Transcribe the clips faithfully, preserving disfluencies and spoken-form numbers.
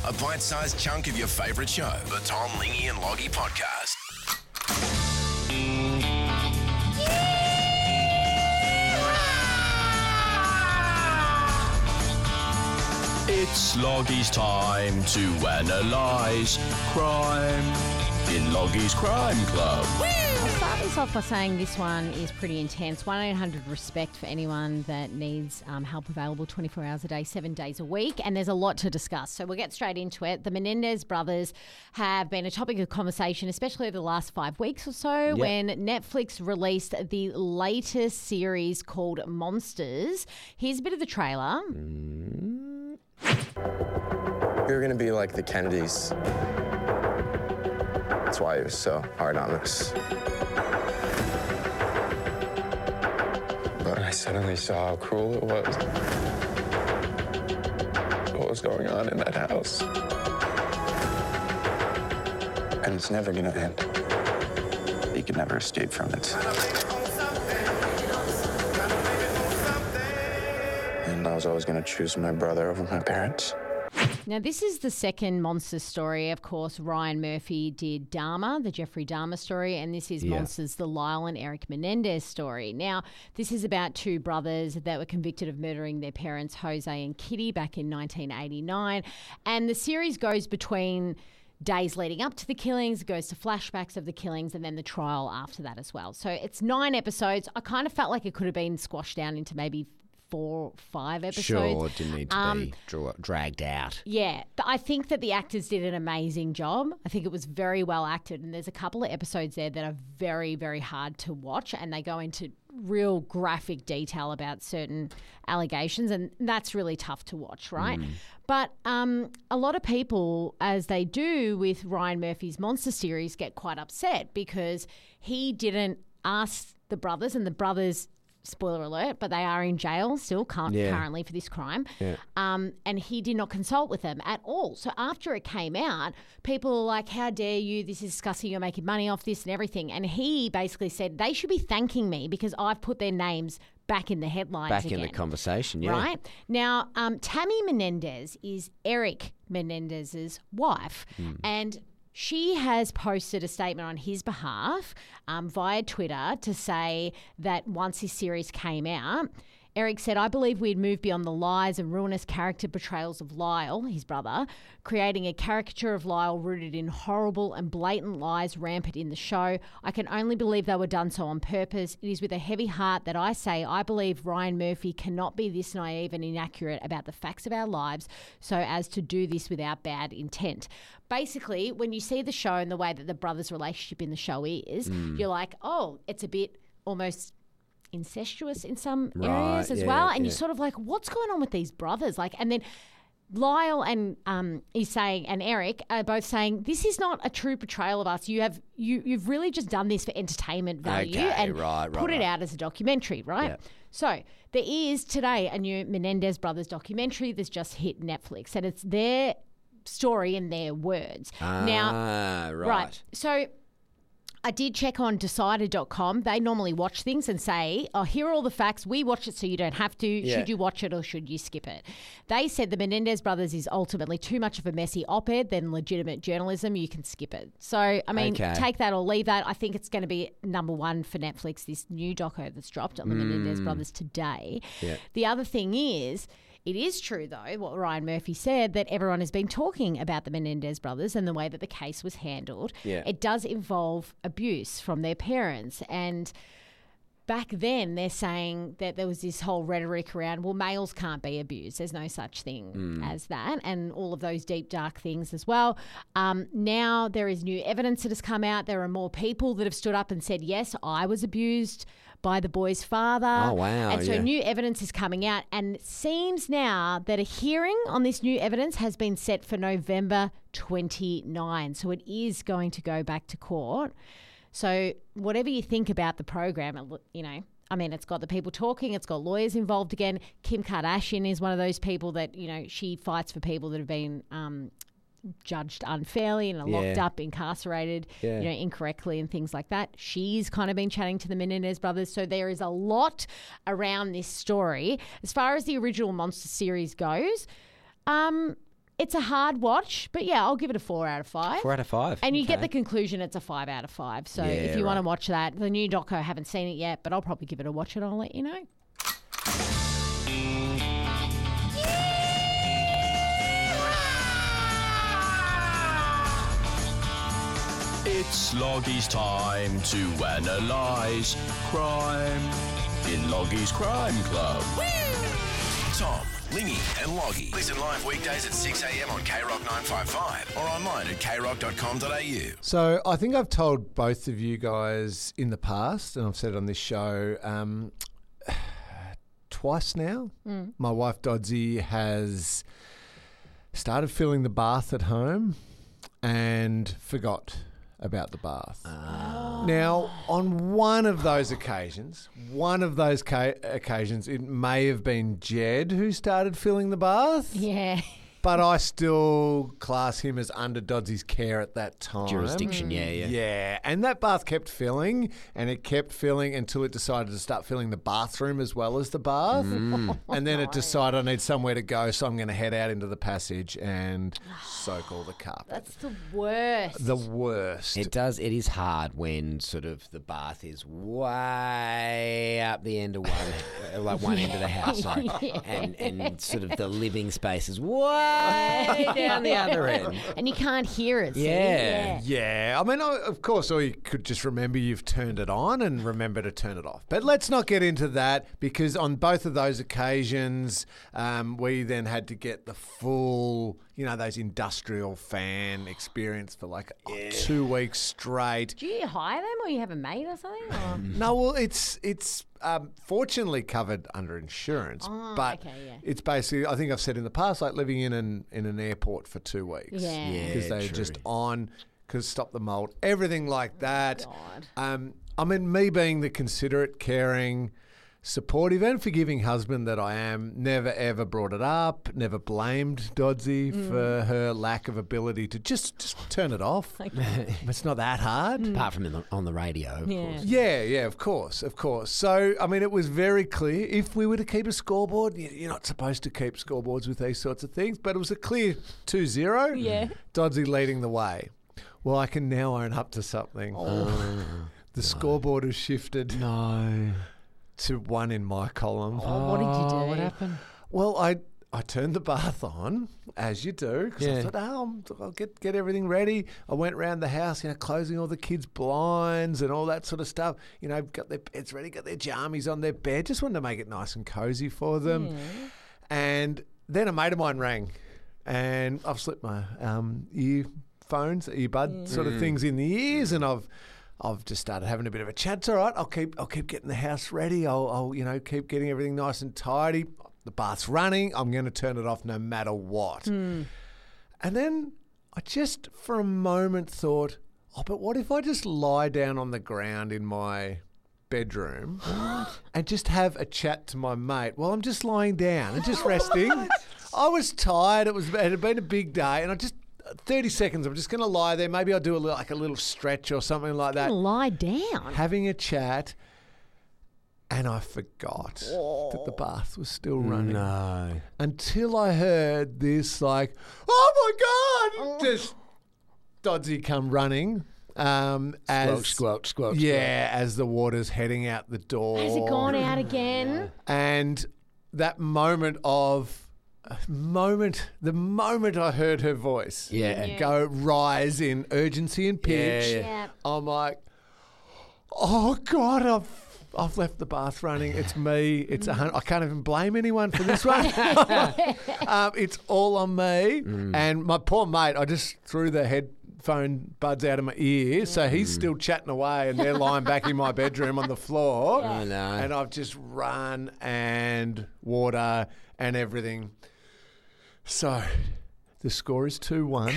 a bite-sized chunk of your favourite show. The Tom, Lingy and Loggy Podcast. It's Loggy's time to analyse crime in Loggy's Crime Club. I'll start this off by saying this one is pretty intense. one eight hundred RESPECT for anyone that needs um, help available twenty-four hours a day, seven days a week. And there's a lot to discuss. So we'll get straight into it. The Menendez brothers have been a topic of conversation, especially over the last five weeks or so, yep. when Netflix released the latest series called Monsters. Here's a bit of the trailer. Mm. We were going to be like the Kennedys. That's why he was so hard on us. But I suddenly saw how cruel it was. What was going on in that house. And it's never gonna end. You can never escape from it. And I was always gonna choose my brother over my parents. Now, this is the second Monsters story. Of course, Ryan Murphy did Dahmer, the Jeffrey Dahmer story, and this is yeah. Monsters, the Lyle and Eric Menendez story. Now, this is about two brothers that were convicted of murdering their parents, Jose and Kitty, back in nineteen eighty-nine. And the series goes between days leading up to the killings, it goes to flashbacks of the killings, and then the trial after that as well. So it's nine episodes. I kind of felt like it could have been squashed down into maybe four, five episodes. Sure, it didn't need to um, be dra- dragged out. Yeah, but I think that the actors did an amazing job. I think it was very well acted, and there's a couple of episodes there that are very, very hard to watch, and they go into real graphic detail about certain allegations, and that's really tough to watch, right? Mm. But um, a lot of people, as they do with Ryan Murphy's Monster series, get quite upset because he didn't ask the brothers, and the brothers, spoiler alert, but they are in jail still current, yeah. currently for this crime. Yeah. Um, and he did not consult with them at all. So after it came out, people are like, how dare you? This is disgusting. You're making money off this and everything. And he basically said, they should be thanking me because I've put their names back in the headlines Back again. in the conversation, yeah. Right? Now, um, Tammy Menendez is Eric Menendez's wife. Mm. And she has posted a statement on his behalf um, via Twitter to say that once his series came out, Eric said, I believe we'd moved beyond the lies and ruinous character portrayals of Lyle, his brother, creating a caricature of Lyle rooted in horrible and blatant lies rampant in the show. I can only believe they were done so on purpose. It is with a heavy heart that I say I believe Ryan Murphy cannot be this naive and inaccurate about the facts of our lives so as to do this without bad intent. Basically, when you see the show and the way that the brothers' relationship in the show is, mm. you're like, oh, it's a bit almost incestuous in some right, areas as yeah, well. And yeah. you're sort of like, what's going on with these brothers? Like, and then Lyle and um, he's saying, and Eric are both saying, this is not a true portrayal of us. You have you you've really just done this for entertainment value okay, and right, right, put it right. out as a documentary, right? Yeah. So there is today a new Menendez brothers documentary that's just hit Netflix, and it's their story in their words. Ah, now, right. right. So I did check on decider dot com. They normally watch things and say, oh, here are all the facts. We watch it so you don't have to. Yeah. Should you watch it or should you skip it? They said the Menendez brothers is ultimately too much of a messy op-ed than legitimate journalism. You can skip it. So, I mean, okay. take that or leave that. I think it's going to be number one for Netflix, this new doco that's dropped on the mm. Menendez brothers today. Yeah. The other thing is, it is true, though, what Ryan Murphy said, that everyone has been talking about the Menendez brothers and the way that the case was handled. Yeah. It does involve abuse from their parents. And back then they're saying that there was this whole rhetoric around, well, males can't be abused. There's no such thing mm. as that, and all of those deep, dark things as well. Um, now there is new evidence that has come out. There are more people that have stood up and said, yes, I was abused by the boy's father. Oh, wow. And so yeah. new evidence is coming out, and it seems now that a hearing on this new evidence has been set for November twenty-ninth. So it is going to go back to court. So whatever you think about the program, you know, I mean, it's got the people talking, it's got lawyers involved again. Kim Kardashian is one of those people that, you know, she fights for people that have been um, judged unfairly and are Yeah. locked up, incarcerated, Yeah. you know, incorrectly and things like that. She's kind of been chatting to the Menendez brothers. So there is a lot around this story. As far as the original Monster series goes, um, it's a hard watch, but yeah, I'll give it a four out of five. Four out of five. And you get Okay. the conclusion it's a five out of five. So Yeah, if you want to right. watch that, the new doco, I haven't seen it yet, but I'll probably give it a watch and I'll let you know. It's Loggy's time to analyse crime in Loggy's Crime Club. Tom, Lingy and Loggy. Listen live weekdays at six a.m. on K Rock nine fifty-five or online at k rock dot com dot a u. So I think I've told both of you guys in the past, and I've said it on this show um, twice now. Mm. My wife Dodsy has started filling the bath at home and forgot about the bath. Ah. Now, on one of those occasions, one of those ca- occasions, it may have been Jed who started filling the bath. Yeah. But I still class him as under Dodsy's care at that time. Jurisdiction, yeah, yeah. Yeah, and that bath kept filling, and it kept filling until it decided to start filling the bathroom as well as the bath. Mm. And then it decided I need somewhere to go, so I'm going to head out into the passage and soak all the carpet. That's the worst. The worst. It does. It is hard when sort of the bath is way up the end of one, like one end of the house, sorry, Yeah. and and sort of the living space is way down the other end. And you can't hear it. see? Yeah. Yeah, I mean, I- of course, or you could just remember you've turned it on and remember to turn it off. But let's not get into that, because on both of those occasions, um, we then had to get the full, you know, those industrial fan experience for like two weeks straight. Do you hire them or you have a mate or something? Or? No, well, it's it's um, fortunately covered under insurance, Oh, but okay, yeah. it's basically, I think I've said in the past, like living in an in an airport for two weeks. Yeah. Yeah. Because they're true. just on, because stop the mold, everything like that. God. Um, I mean, me being the considerate, caring, supportive and forgiving husband that I am, never ever brought it up, never blamed Dodsy Mm. for her lack of ability to just, just turn it off. It's not that hard. Apart from in the, on the radio, of Yeah. course. Yeah, yeah, of course, of course. So, I mean, it was very clear. If we were to keep a scoreboard, you- you're not supposed to keep scoreboards with these sorts of things, but it was a clear two zero. Yeah. Dodsy leading the way. Well, I can now own up to something. The scoreboard has shifted No. to one in my column. Oh, what did you do? What happened? Well, I I turned the bath on, as you do, because I Yeah. thought, oh, I'm- I'll get, get everything ready. I went around the house, you know, closing all the kids' blinds and all that sort of stuff. You know, got their beds ready, got their jammies on their bed. Just wanted to make it nice and cozy for them. And then a mate of mine rang, and I've slipped my um, earphones, earbud sort of things in the ears, and I've I've just started having a bit of a chat. It's all right. I'll keep I'll keep getting the house ready. I'll, I'll you know keep getting everything nice and tidy. The bath's running. I'm going to turn it off no matter what. And then I just for a moment thought, oh, but what if I just lie down on the ground in my bedroom and just have a chat to my mate while I'm just lying down and just resting? I was tired. It was it had been a big day, and I just thirty seconds. I'm just going to lie there. Maybe I'll do a little, like a little stretch or something like that. Lie down. Having a chat, and I forgot that the bath was still running No. until I heard this, like, oh my God, just Dodsy come running. Um, as Squelch, squelch, squelch. yeah, as the water's heading out the door. Has it gone out again? And that moment of moment, the moment I heard her voice, Yeah. Yeah. go rise in urgency and pitch, Yeah, yeah. I'm like, oh God, I've I've left the bath running. It's me. It's a hun- I can't even blame anyone for this one. um, it's all on me. And my poor mate, I just threw the headphone buds out of my ear, so he's still chatting away, and they're lying back in my bedroom on the floor. Oh, no. And I've just run and water and everything. So the score is two one.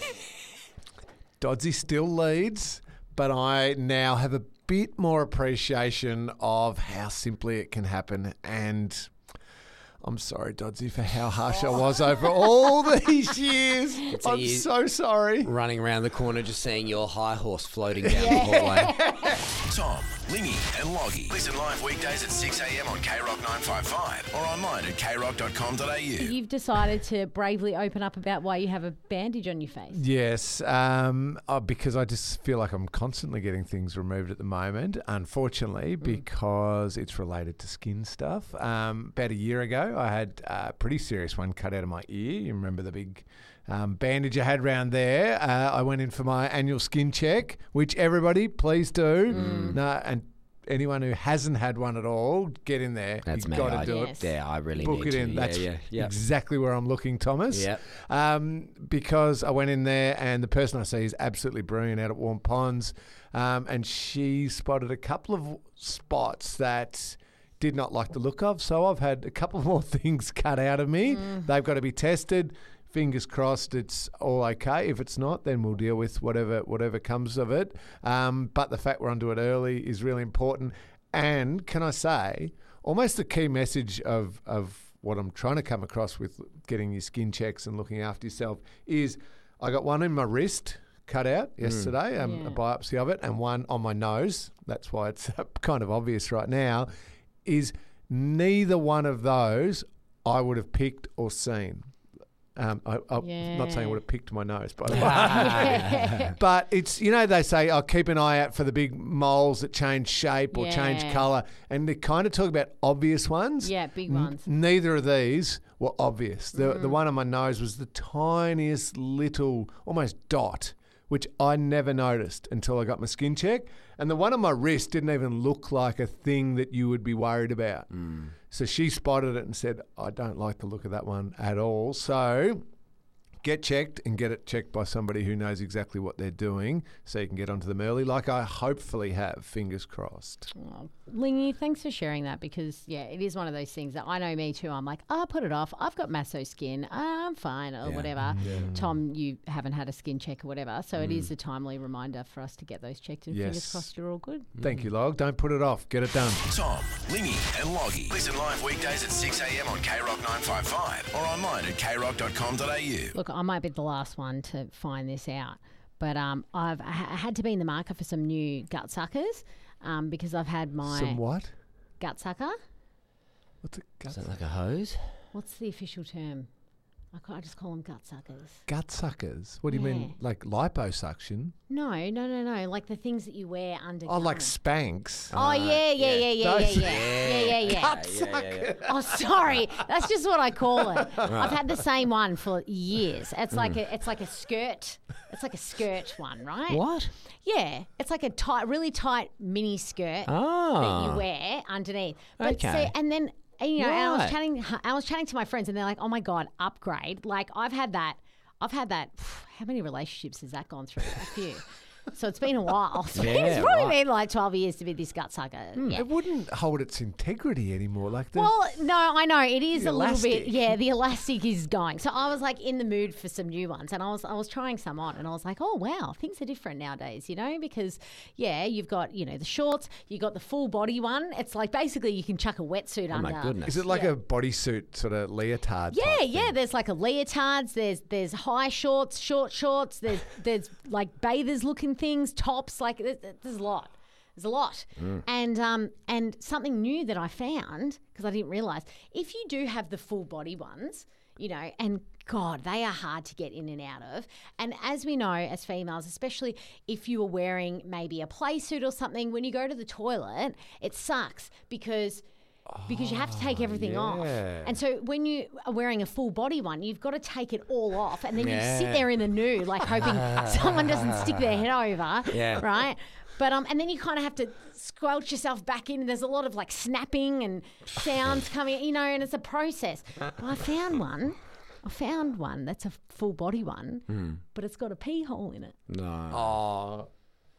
Dodsy still leads, but I now have a bit more appreciation of how simply it can happen. And I'm sorry, Dodsy, for how harsh I was over all these years. So I'm you- so sorry. Running around the corner, just seeing your high horse floating down the hallway. Tom, Lingy and Loggy. Listen live weekdays at six a.m. on K Rock nine five five or online at k rock dot com dot a u. You've decided to bravely open up about why you have a bandage on your face. Yes, um, uh, because I just feel like I'm constantly getting things removed at the moment, unfortunately, because it's related to skin stuff. Um, about a year ago, I had a pretty serious one cut out of my ear. You remember the big um, bandage I had round there? Uh, I went in for my annual skin check, which everybody, please do. No, and anyone who hasn't had one at all, get in there. That's You've me. got to I, do Yes. it. Yeah, I really Book need it to. in. Yeah, That's yeah, yeah. exactly where I'm looking, Thomas. Yep. Um, because I went in there and the person I see is absolutely brilliant out at Warm Ponds, um, and she spotted a couple of spots that did not like the look of. So I've had a couple more things cut out of me. They've got to be tested. Fingers crossed it's all okay. If it's not, then we'll deal with whatever whatever comes of it. Um, but the fact we're onto it early is really important. And can I say, almost the key message of, of what I'm trying to come across with getting your skin checks and looking after yourself is I got one in my wrist cut out yesterday, um, Yeah. a biopsy of it, and one on my nose. That's why it's kind of obvious right now, is neither one of those I would have picked or seen. Um, I, I'm not saying I Yeah. would have picked my nose, by the way. But it's, you know, they say, oh, keep an eye out for the big moles that change shape or change Yeah. colour. And they kind of talk about obvious ones. Yeah, big N- ones. neither of these were obvious. The, Mm. the one on my nose was the tiniest little, almost dot, which I never noticed until I got my skin check. And the one on my wrist didn't even look like a thing that you would be worried about. So she spotted it and said, I don't like the look of that one at all. So get checked and get it checked by somebody who knows exactly what they're doing so you can get onto them early, like I hopefully have, fingers crossed. Oh, Lingy, thanks for sharing that because, yeah, it is one of those things that I know me too. I'm like, oh, put it off. I've got masso skin. I'm fine or whatever. Tom, you haven't had a skin check or whatever. So it is a timely reminder for us to get those checked and fingers Yes. crossed you're all good. Thank you, Log. Don't put it off. Get it done. Tom, Lingy and Loggy. Listen live weekdays at six a.m. on K Rock nine five five or online at k rock dot com dot a u. Look, I might be the last one to find this out, but um, I've I ha- had to be in the market for some new gut suckers um, because I've had my Some what? gut sucker. What's it? Gut, Is that like a hose? What's the official term? I, ca- I just call them gut suckers. gut suckers? What do you mean? Yeah. Like liposuction? No, no, no, no. Like the things that you wear under. Oh, like garments. Spanx? Oh yeah, yeah, yeah, yeah, yeah, Those- yeah, yeah, yeah, yeah. Gut suckers. Oh, sorry. That's just what I call it. I've had the same one for years. It's like a, it's like a skirt. It's like a skirt one, right? What? Yeah, it's like a tight, really tight mini skirt that Ah. you wear underneath. But Okay. see, and then and, you know, and I was Right. chatting, I was chatting to my friends, and they're like, "Oh my god, upgrade!" Like I've had that. I've had that. How many relationships has that gone through? A few. So it's been a while. It's, been- it's Yeah, probably right. been like twelve years to be this gut sucker. Yeah. It wouldn't hold its integrity anymore. Like the, Well, no, I know it is The a little bit. elastic. Yeah, the elastic is going. So I was like in the mood for some new ones, and I was I was trying some on, and I was like, oh wow, things are different nowadays, you know, because yeah, you've got you know the shorts, you got the full body one. It's like basically you can chuck a wetsuit Oh under. my goodness. is it like yeah. a bodysuit sort of leotard? Yeah, type yeah. thing? There's like a leotards. There's there's high shorts, short shorts. There's there's like bathers looking things, tops. Like there's, there's a lot. There's a lot. And um and something new that I found because I didn't realize if you do have the full body ones, you know, and God, they are hard to get in and out of. And as we know, as females, especially if you are wearing maybe a play suit or something, when you go to the toilet, it sucks because. Because you have to take everything off. yeah. And so when you are wearing a full body one, you've got to take it all off. And then you sit Yeah. there in the nude, like hoping someone doesn't stick their head over. Yeah. Right? But um, and then you kind of have to squelch yourself back in. There's a lot of like snapping and sounds coming, you know, and it's a process. But I found one. I found one that's a full body one, but it's got a pee hole in it. No. Oh,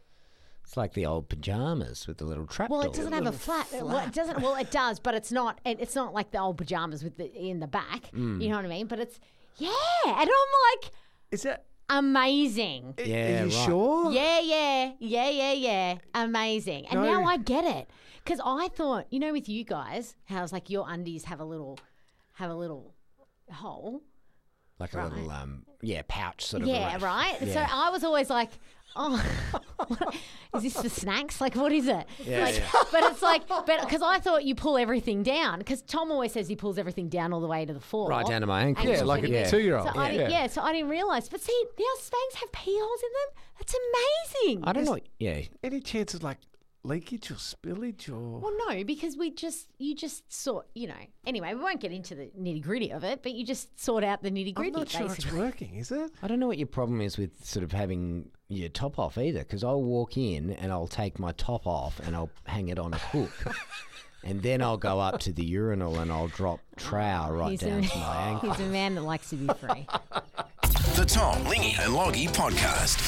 It's like the old pajamas with the little trap Well, door. it doesn't have a flat. Well, it doesn't. Well, it does, but it's not. It, it's not like the old pajamas with the in the back. Mm. You know what I mean? But it's yeah, and I'm like is that? amazing. Yeah, Are you right. sure? Yeah, yeah, yeah, yeah, yeah. Amazing. And No. now I get it because I thought, you know, with you guys, how it's like your undies have a little, have a little hole. like a Right. little um, yeah, pouch sort of. Yeah, a, right? So Yeah. I was always like, oh, what, is this for snacks? Like, what is it? Yeah, like, yeah. But it's like, but because I thought you pull everything down, because Tom always says he pulls everything down all the way to the floor. Right down to my ankles. Yeah, Ankles like pretty a good. two-year-old. So I Yeah. didn't, yeah, so I didn't realise. But see, now Spanx have pee holes in them. That's amazing. I don't know. Yeah, Any chance of like leakage or spillage or? Well, no, because we just, you just sort, you know. Anyway, we won't get into the nitty gritty of it, but you just sort out the nitty I'm gritty. not sure it's basically. working, is it? I don't know what your problem is with sort of having your top off either, because I'll walk in and I'll take my top off and I'll hang it on a hook. And then I'll go up to the urinal and I'll drop trowel right He's down a, to my ankle. he's a man that likes to be free. The Tom, Lingy and Loggy Podcast.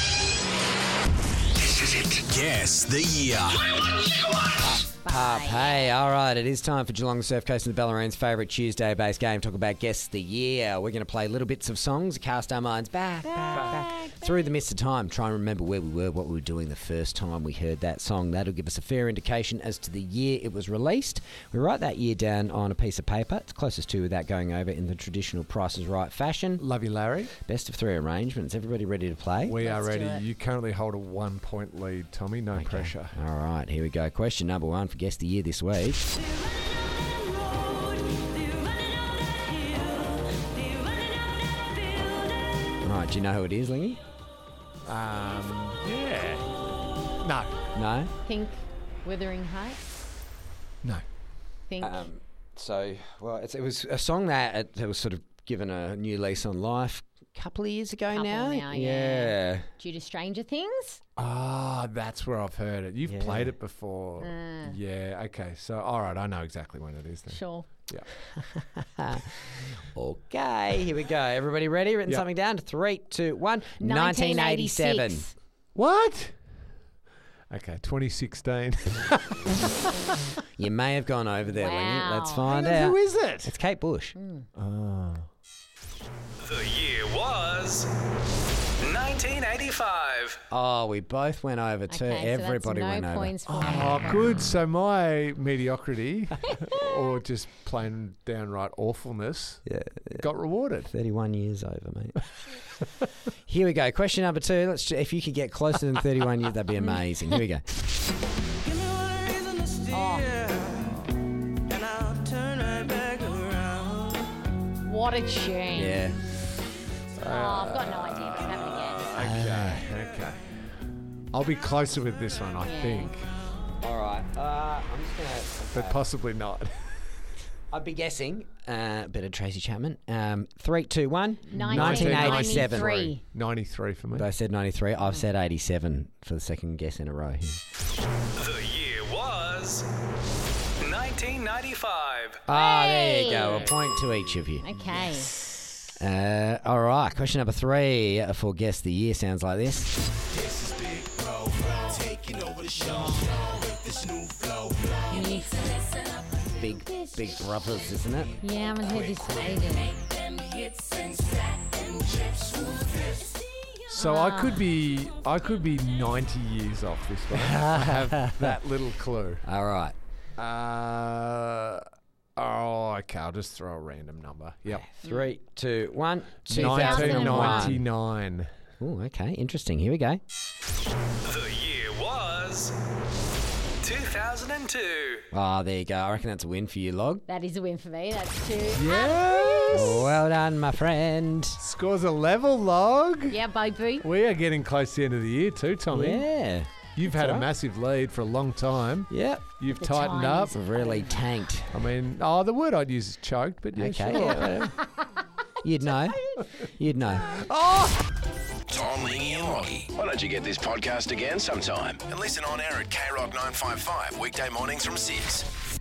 This is it. Guess the year. Pop, hey, all right, it is time for Geelong Surf Coast and the Ballerine's favourite Tuesday-based game. Talk about Guess the Year. We're going to play little bits of songs, cast our minds back, back, back, through the mist of time. Try and remember where we were, what we were doing the first time we heard that song. That'll give us a fair indication as to the year it was released. We write that year down on a piece of paper. It's closest to without going over in the traditional Price is Right fashion. Love you, Larry. Best of three arrangements. Everybody ready to play? We are Let's do ready. it. You currently hold a one-point lead, Tommy. No pressure. All right, here we go. Question number one for Guess the Year this week. Right, do you know who it is, Lingy? Um, yeah. No. No? Pink, Wuthering Heights. No. Pink. Um, so, well, it's, it was a song that it, it was sort of given a new lease on life a couple of years ago Couple now. now, yeah. yeah. Due to Stranger Things. Ah, that's where I've heard it. You've Yeah. played it before. Uh. Yeah. Okay. So, all right. I know exactly when it is then. Sure. Yeah. Okay, here we go. Everybody ready? Written Yep. something down? Three, two, one. nineteen eighty-seven. nineteen eighty-six. What? Okay. twenty sixteen. You may have gone over there, Lingy. Let's Wow. find Hang on, out. who is it? It's Kate Bush. Oh. The year was nineteen eighty-five. Oh, we both went over too. Okay, Everybody so that's went no over. points for Oh, me. good. So my mediocrity or just plain downright awfulness Yeah, got rewarded. thirty-one years over, mate. Here we go. Question number two. Let's. ju- If you could get closer than thirty-one years, that'd be amazing. Here we go. What a tune. Yeah. Oh, I've got no idea, but I'm having a guess. Okay. Okay. I'll be closer with this one, I Yeah. think, All right. Uh, I'm just gonna. but possibly not. I'd be guessing. Uh, bit of Tracy Chapman. Um, three, two, one. nineteen eighty-seven. ninety-three. ninety-three for me. They said ninety-three. I've said eighty-seven for the second guess in a row here. The year was nineteen ninety-five. Ah, there you go. A Hey. point to each of you. Okay. Uh, all right. Question number three for Guess the Year sounds like this. Big, big brothers, isn't it? Yeah, I haven't heard this for ages. So I could be, I could be ninety years off this one. I have that little clue. All right. Uh, oh, okay. I'll just throw a random number. Yep. Three, two, one. nineteen ninety-nine. ninety-nine. Oh, okay. Interesting. Here we go. The year was two thousand two. Oh, there you go. I reckon that's a win for you, Log. That is a win for me. That's two. Yes. Well done, my friend. Scores a level, Log. Yeah, baby. We are getting close to the end of the year too, Tommy. Yeah. You've had a right. massive lead for a long time. Yep. You've The tightened up. times. Really tanked. I mean, oh, the word I'd use is choked, but yeah, Okay. sure. Yeah. You'd know. You'd know. Tom, Lingy and Loggy. Why don't you get this podcast again sometime and listen on air at K Rock nine five five weekday mornings from six.